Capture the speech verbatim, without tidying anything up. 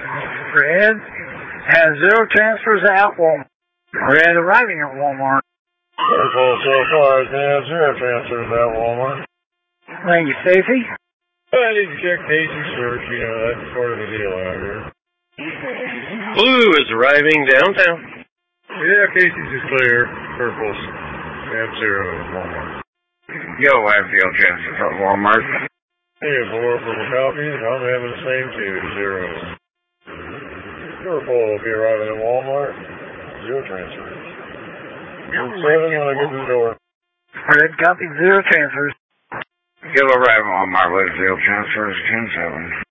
Red has zero transfers at Walmart. Red arriving at Walmart. Purple so far has zero transfers at Walmart. Thank you, Stacy. I need to check Casey's search, you know, that's part of the deal out here. Blue is arriving downtown. Yeah, Casey's is clear. Purple's have zero at Walmart. Yellow has zero transfers at Walmart. Hey, four purple copies. I'm having the same two, zero. Purple will be arriving at Walmart. Zero transfers. Seven when I get to the door. Red copy, zero transfers. Yellow arriving at Walmart with zero transfers, ten seven.